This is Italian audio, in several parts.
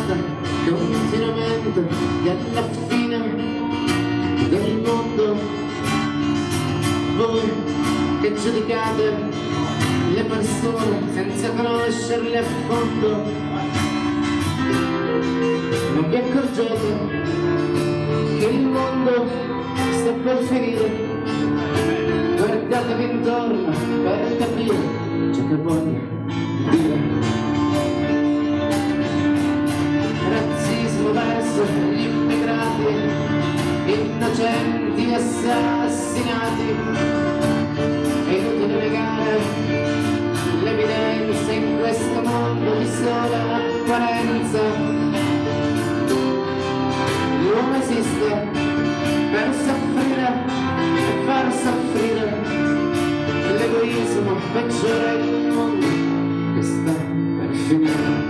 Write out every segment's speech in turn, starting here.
parlate continuamente della fine del mondo. Voi che giudicate le persone senza conoscerle a fondo, non vi accorgete che il mondo sta per finire. Guardatevi intorno per capire ciò che voglio dire. Razzismo verso gli immigrati, innocenti assassinati. È inutile negare l'evidenza in questo mondo di sola apparenza. L'uomo esiste per soffrire e far soffrire. L'egoismo peggiore del mondo che sta per finire.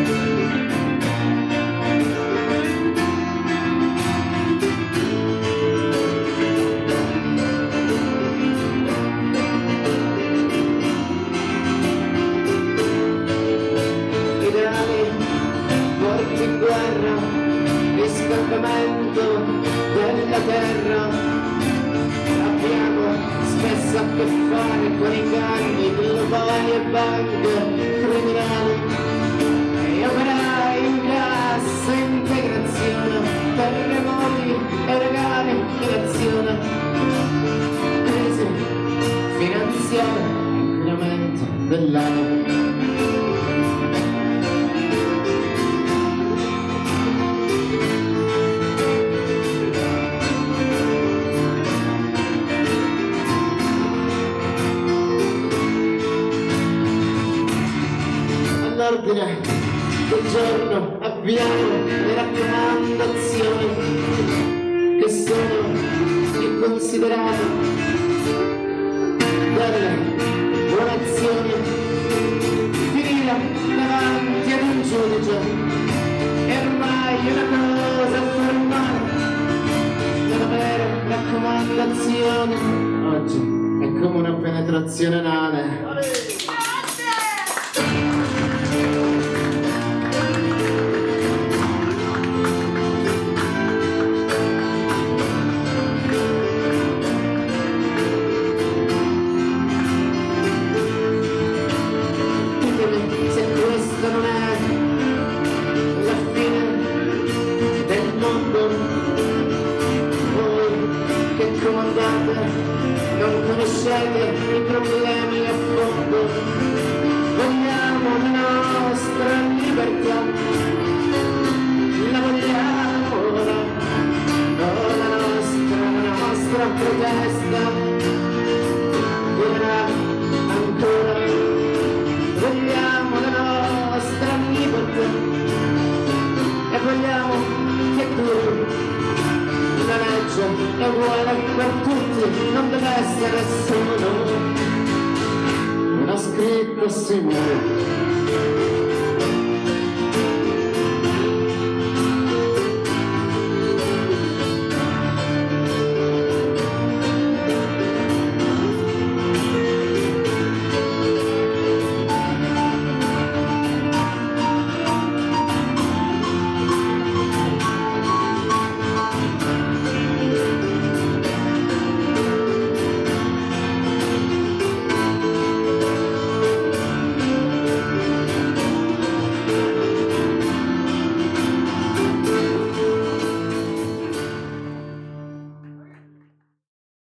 Riscaldamento della terra, abbiamo spesso a che fare con inganni globali e banche criminali e operai in cassa integrazione, terremoti e regali in azione, crisi finanziaria, inquinamento dell'aria. All'ordine del giorno abbiamo le raccomandazioni che sono più considerate delle buone azioni. Finire davanti ad un giudice è ormai una cosa formale. Non avere raccomandazioni oggi è come una penetrazione anale. Non conoscete i problemi a fondo, vogliamo la nostra libertà, la vogliamo ora, la nostra protesta durerà ancora, vogliamo la nostra libertà e vogliamo che duri. La legge è uguale per tutti, non deve essere solo una scritta simile.